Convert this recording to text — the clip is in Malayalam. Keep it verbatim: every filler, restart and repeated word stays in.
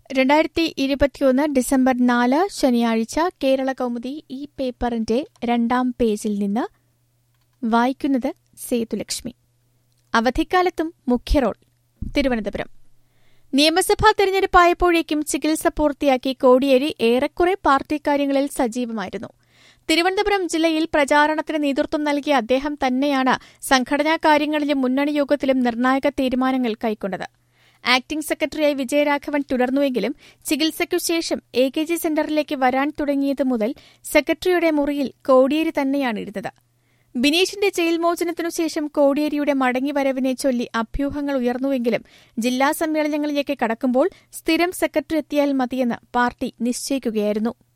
രണ്ടായിരത്തി ഇരുപത്തിയൊന്ന് ഡിസംബർ നാല് ശനിയാഴ്ച കേരള കൗമുദി ഈ പേപ്പറിന്റെ രണ്ടാം പേജിൽ നിന്ന് വായിക്കുന്നത് സേതുലക്ഷ്മി. അവധിക്കാലത്തും മുഖ്യ റോൾ. തിരുവനന്തപുരം. നിയമസഭാ തെരഞ്ഞെടുപ്പായപ്പോഴേക്കും ചികിത്സ പൂർത്തിയാക്കി കോടിയേരി ഏറെക്കുറെ പാർട്ടി കാര്യങ്ങളിൽ സജീവമായിരുന്നു. തിരുവനന്തപുരം ജില്ലയിൽ പ്രചാരണത്തിന് നേതൃത്വം നൽകിയ അദ്ദേഹം തന്നെയാണ് സംഘടനാ കാര്യങ്ങളിലും മുന്നണി യോഗത്തിലും നിർണായക തീരുമാനങ്ങൾ കൈക്കൊണ്ടത്. ആക്ടിംഗ് സെക്രട്ടറിയായി വിജയരാഘവൻ തുടർന്നുവെങ്കിലും ചികിത്സയ്ക്കുശേഷം എ കെ ജി സെന്ററിലേക്ക് വരാൻ തുടങ്ങിയത് മുതൽ സെക്രട്ടറിയുടെ മുറിയിൽ കോടിയേരി തന്നെയാണ് ഇരുന്നത്. ബിനീഷിന്റെ ജയിൽ മോചനത്തിനുശേഷം കോടിയേരിയുടെ മടങ്ങിവരവിനെ ചൊല്ലി അഭ്യൂഹങ്ങൾ ഉയർന്നുവെങ്കിലും ജില്ലാ സമ്മേളനങ്ങളിലേക്ക് കടക്കുമ്പോൾ സ്ഥിരം സെക്രട്ടറി എത്തിയാൽ മതിയെന്ന് പാർട്ടി നിശ്ചയിക്കുകയായിരുന്നു.